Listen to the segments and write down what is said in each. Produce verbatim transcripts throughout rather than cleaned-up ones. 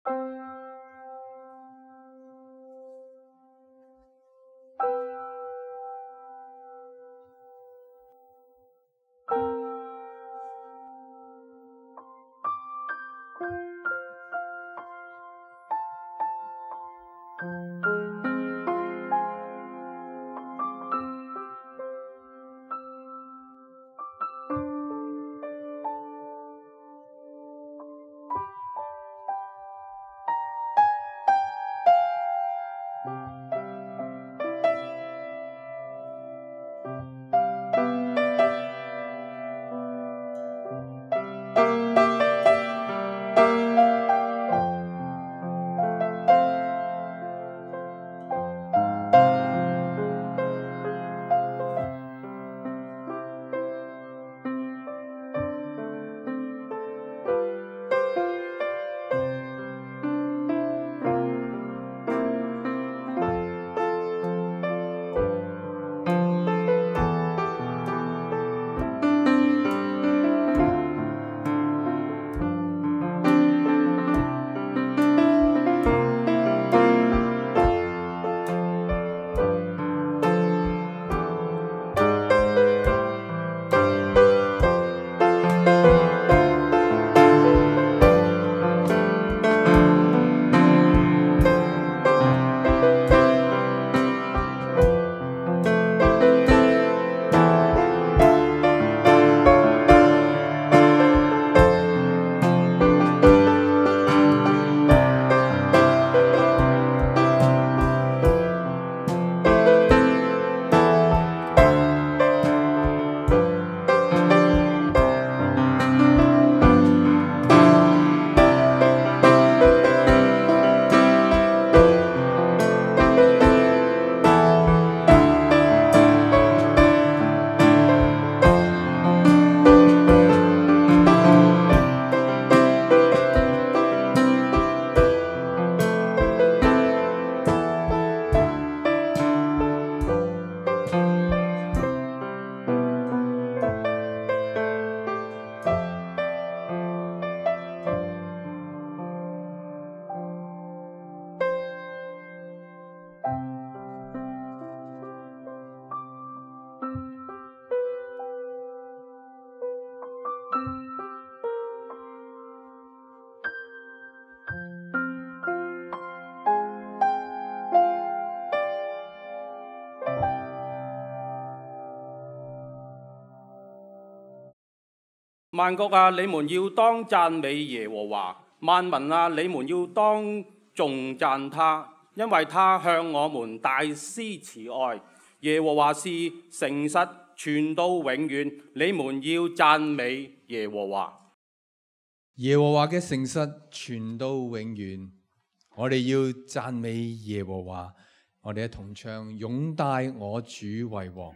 萬國啊，你們要當讚美耶和華；萬民啊，你們要當頌讚他，因為他向我們大施慈愛。耶和華是誠實，存到永遠。你們要讚美耶和華。 耶和華嘅誠實存到永遠，我哋要讚美耶和華。我哋一同唱《擁戴我主為王》。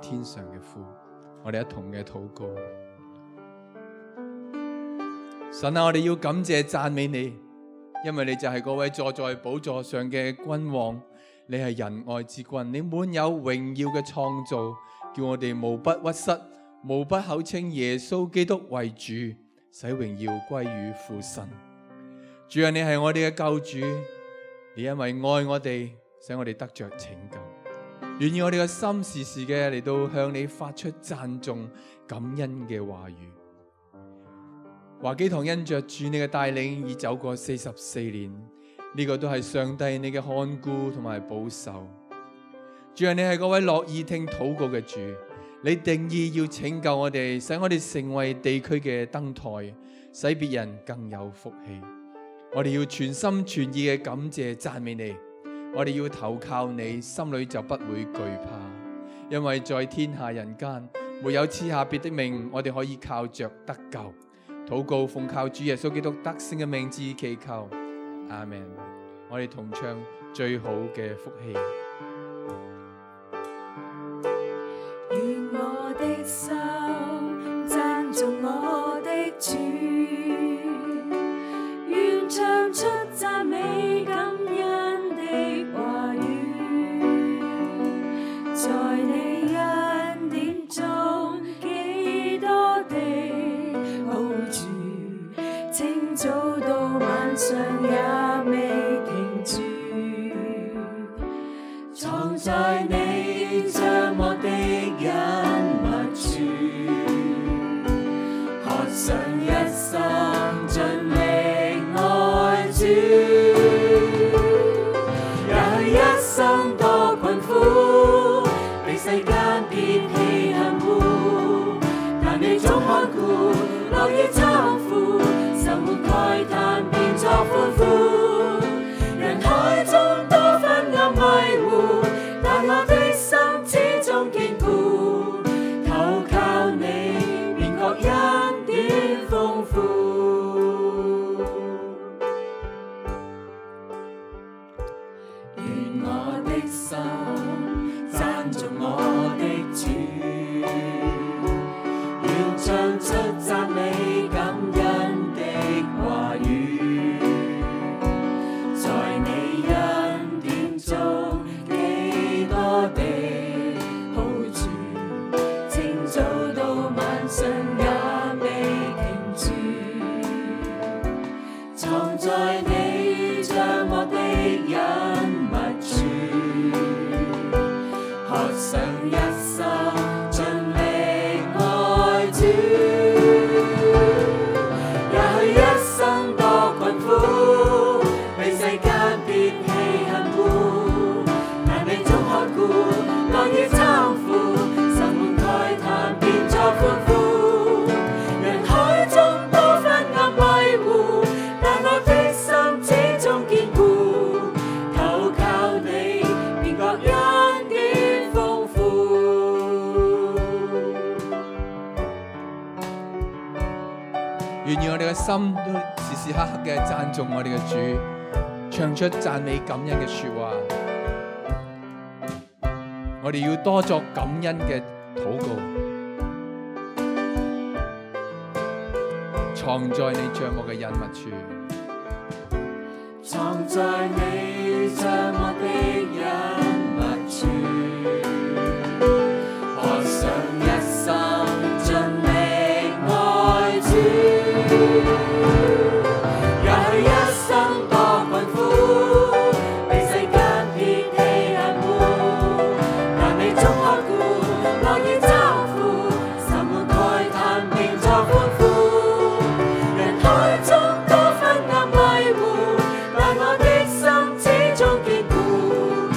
天上嘅父。我哋一同嘅禱告。神啊，我哋要感謝讚美你，因為你就係嗰位坐在寶座上嘅君王，你係仁愛之君，你滿有榮耀嘅創造，叫我哋無不屈膝，無不口稱耶穌基督為主，使榮耀歸於父神。主啊，你係我哋嘅救主，你因為愛我哋，使我哋得着拯救。願意我哋嘅心時時嘅嚟到向你發出讚頌感恩嘅話語。華基堂因着主你嘅帶領，已走過四十四年，呢、這個都係上帝你嘅看顧同埋保守。主啊，你係嗰位樂意聽禱告嘅主，你定意要拯救我哋，使我哋成為地區嘅燈台，使別人更有福氣。我哋要全心全意嘅感謝讚美你，我哋要投靠你，心裏就不會懼怕，因為在天下人間沒有賜下別的名，我哋可以靠着得救。禱告奉靠主耶穌基督得勝嘅名字祈求，阿們。我哋同唱最好嘅福氣。 願我的心讚頌我的主，願唱出讚美感恩的話語，在你恩典中幾多的好處，清早到晚上也未停住，藏在你帳幕的隱密處，渴想一生盡力愛主，也許一生多困苦，被世間撇棄恨惡，但你總看顧，樂意攙扶，生活慨嘆變作歡呼，人海中多昏暗迷糊，但我的心始終堅固，投靠你便覺恩典豐富。願我的心讚頌我的主，願唱出讚美感恩的話語，在你恩典中幾多的好處，清早到晚上也未停住，藏在你帳幕的隱密處，渴想一生盡力愛主，也許一生多困苦，被世間撇棄恨惡，但你總看顧，樂意攙扶，生活慨嘆變作歡呼，人海中多昏暗迷糊，但我的心始終堅固，投靠你便覺恩典豐富。 願意我哋嘅心都時時刻刻嘅讚頌我哋嘅主，唱出讚美感恩嘅說話。我哋要多作感恩嘅禱告，藏在你帳幕嘅隱密處。 藏在你帳幕的隱密處，渴想一生盡力愛主，也許一生多困苦，被世間撇棄恨惡，但你總看顧，樂意攙扶，生活慨嘆變作歡呼，人海中多昏暗迷糊，但我的心始終堅固，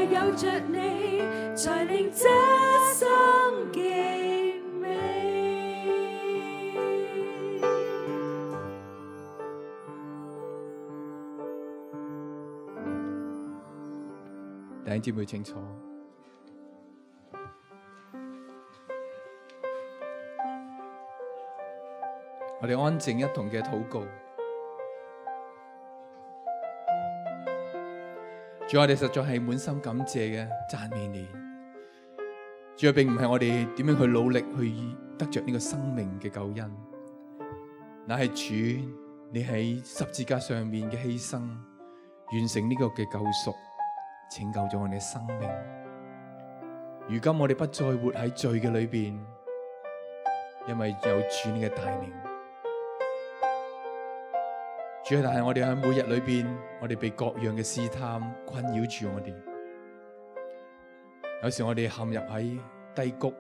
有着你，才令這生極美。 弟兄姊妹清楚，我哋安靜一同嘅禱告。主，我哋實在係滿心感謝嘅讚美你。主啊，並唔係我哋點樣去努力去得着呢個生命嘅救恩，乃係主你喺十字架上面嘅犧牲，完成呢個嘅救贖，拯救咗我哋嘅生命。如今我哋不再活喺罪嘅裏邊，因為有主你嘅帶領。主啊，但係我哋喺每日裏邊，我哋被各樣嘅試探困擾住我哋。有時我哋陷入喺低谷，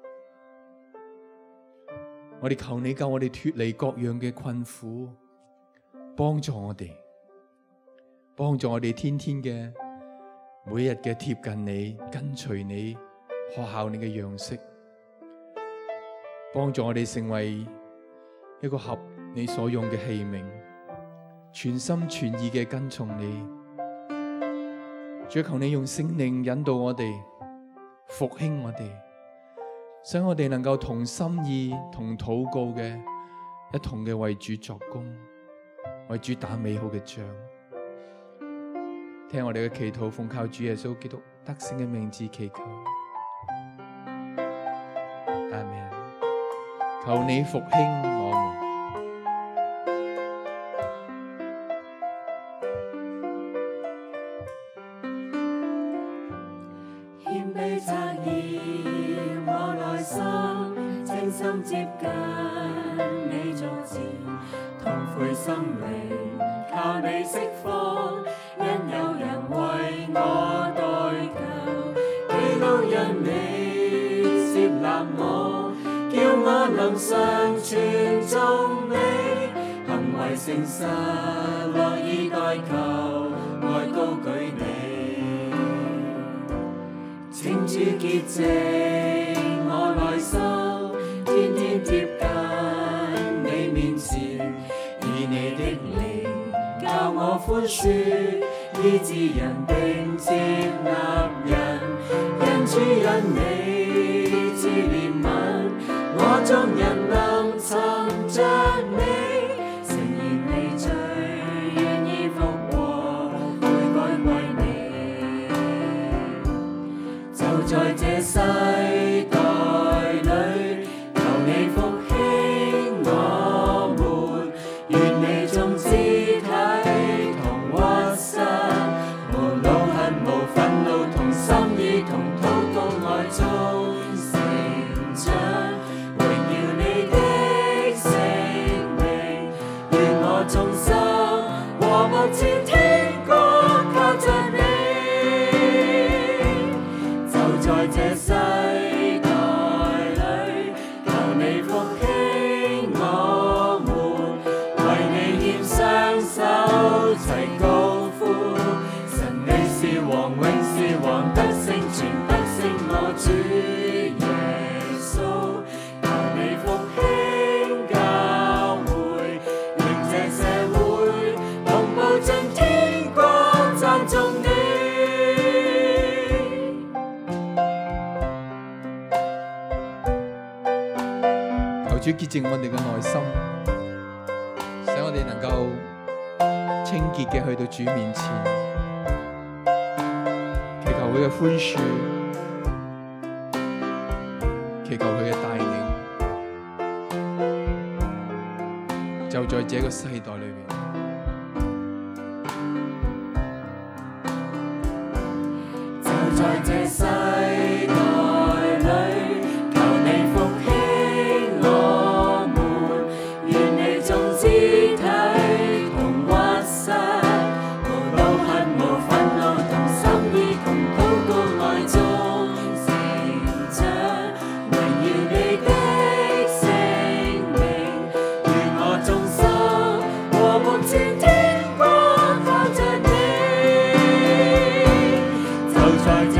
我哋求你救我哋脫離各樣嘅困苦，幫助我哋，幫助我哋天天嘅每日嘅貼近你，跟隨你，學效你嘅樣式，幫助我哋成為一個合你所用嘅器皿，全心全意嘅跟從你。主，求你用聖靈引導我哋，復興我哋，使我哋能夠同心意同禱告嘅一同嘅為主作工，為主打美好嘅仗。聽我哋嘅祈禱，奉靠主耶穌基督得勝嘅名字祈求，阿們。求你復興我們。 謙卑側耳我內心，清心接近你座前，痛悔心靈靠你釋放，因有人為我代求，基督因你接納我，叫我能常存頌你，行為誠實樂意代求，愛高舉你。請主潔淨我內心，天天貼近你面前，以你的靈教我寬恕，醫治人並接納人，因主因你之憐憫，我眾人能尋着你，誠然離罪，願意復和，悔改歸你。就在這世代裏，求你復興我們，願你眾肢體同屈膝，無惱恨無憤怒，同心意同禱告愛中成長，榮耀你的聖名，願我眾生和睦前天國靠着你。在這世代裏，求你復興我們，為你獻雙手齊高呼，神你是王，永是王，得勝全得勝我主耶穌，求你復興教會，令這社會同步進天國讚頌你。 主潔淨我哋嘅內心，使我哋能夠清潔嘅去到主面前，祈求佢嘅寬恕，祈求佢嘅帶領，就在這個世代裏面， 就在這世代裏，求你復興我們，願你眾肢體同屈膝，無惱恨無憤怒，同心意同禱告愛中成長，榮耀你的聖名，願我眾生和睦前天國靠着你。就在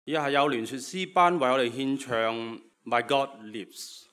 以下有聯說詩班為我哋獻唱《My God Lives》。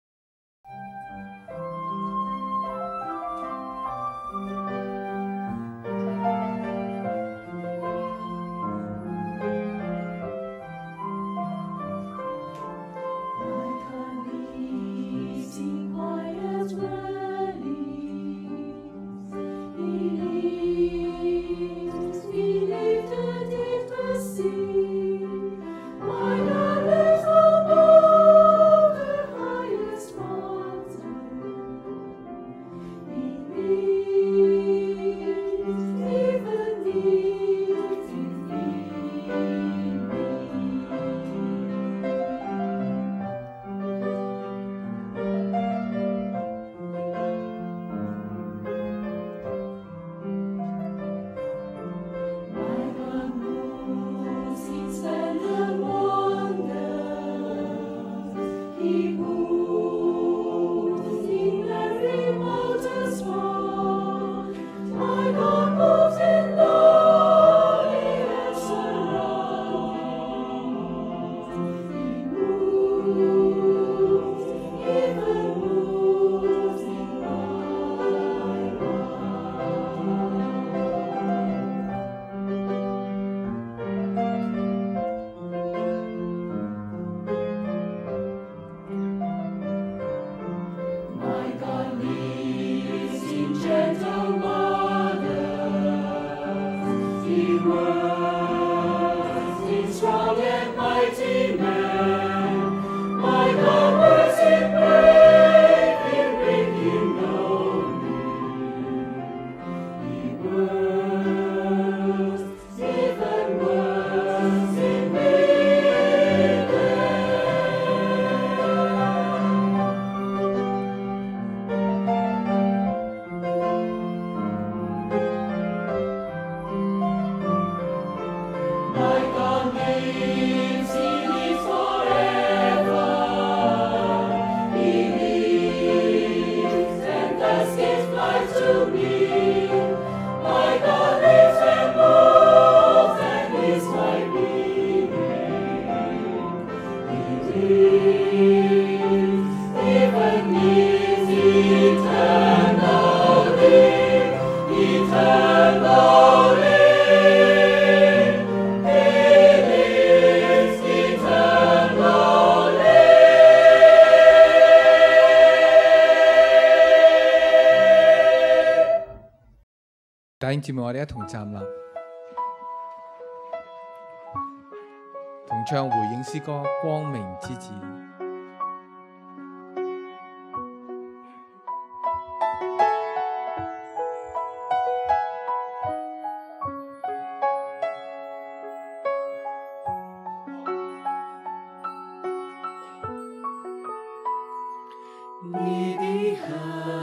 弟兄姊妹，我哋一同站立，同唱回應詩歌《光明之子》。 你的恨，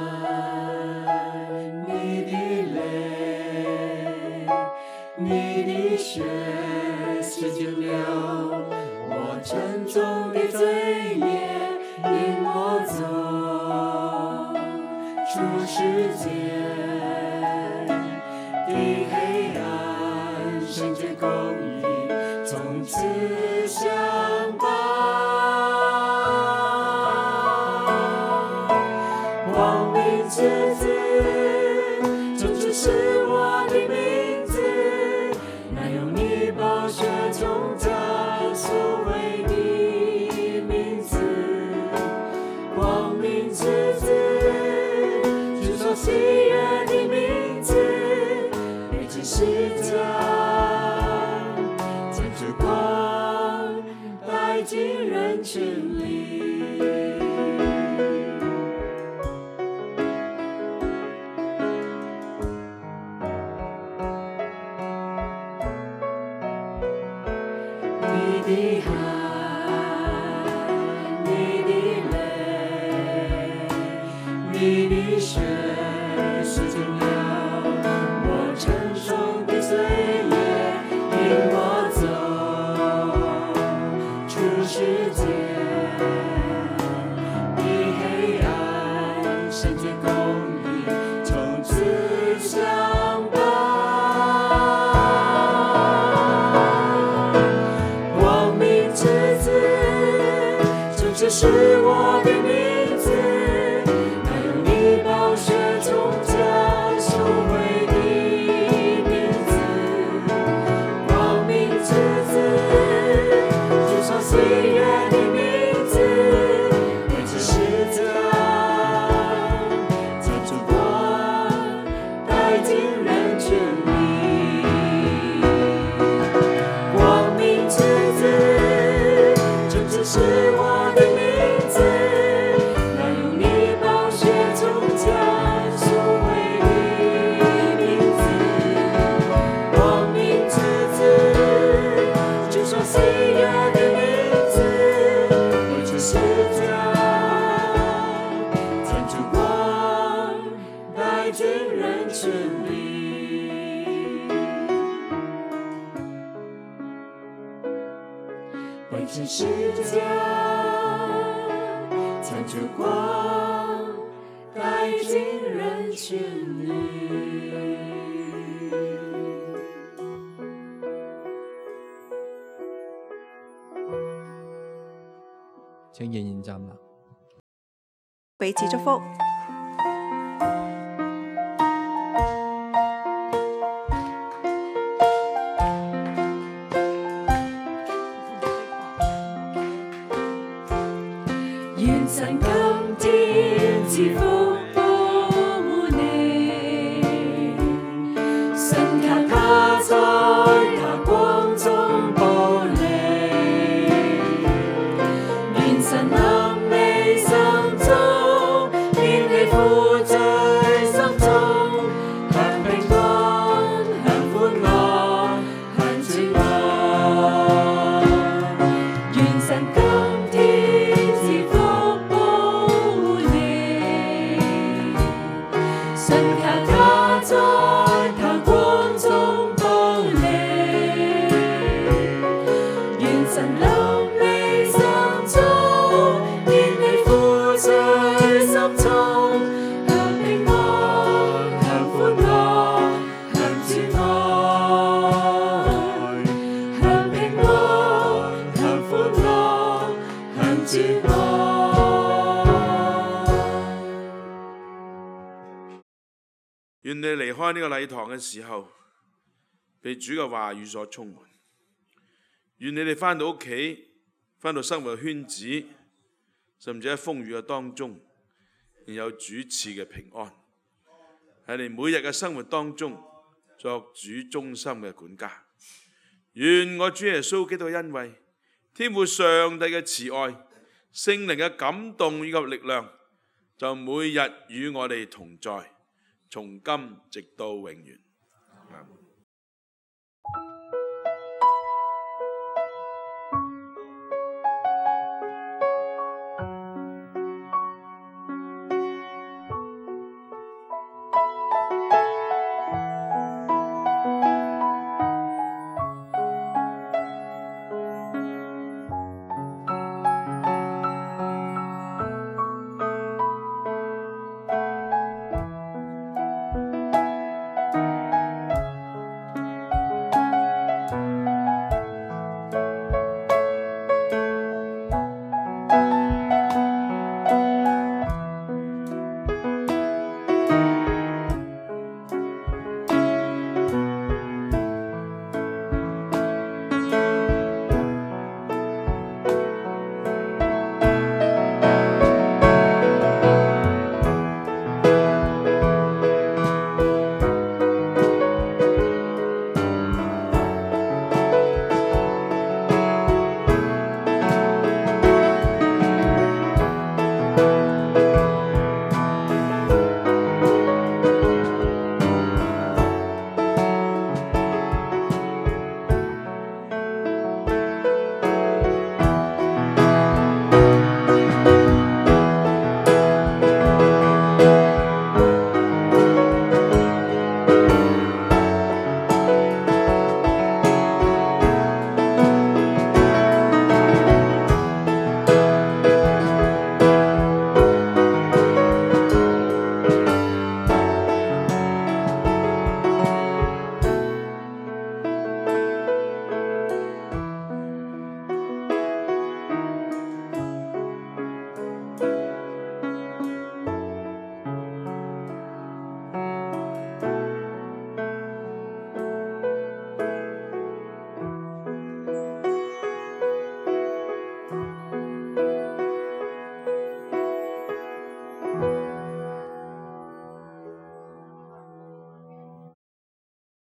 你的泪，你的血洗净了我沉重的罪孽，引我走出世界的黑暗，圣洁公义从此相伴。光明之子，这就是我的名字，那用你宝血重价赎回的名字。光明之子，举手喜悦的名字，立志施加，将之光带进人群里。你的汗，你的泪，你的血洗净了我沉重的罪孽，引我走出世界的黑暗，圣洁公义从此相伴。光是我的名字，那用你宝血从家收回的名字，光明之子，主所喜悦的名字，为这十字架，将烛光带进人群里，光明之子，这只是我的名字，那用你宝血从家赎回的名字，光明之子，主所喜悦的名字，为这十字架，将烛光带进人群里。为这十字架，将烛光带进人群里。 請仍然站立。 彼此祝福。 願神今天賜福保護你，信靠他在他光中保你。願神臨你心中，免你負罪心中，享平安，享歡樂，享主愛。願神今天賜福保護你，信靠他在他光中保你。願神臨你心中，免你負罪心中，享平安，享歡樂，享主愛。享平安，享歡樂，享主愛。 願你離開呢個禮堂嘅時候，被主嘅話語所充滿。願你哋返到屋企，返到生活嘅圈子，甚至喺風雨嘅當中，仍有主賜嘅平安。喺你每日嘅生活當中，作主忠心嘅管家。願我主耶穌基督嘅恩惠、天父上帝嘅慈愛、聖靈嘅感動以及力量，就每日與我哋同在，從今直到永遠。阿們。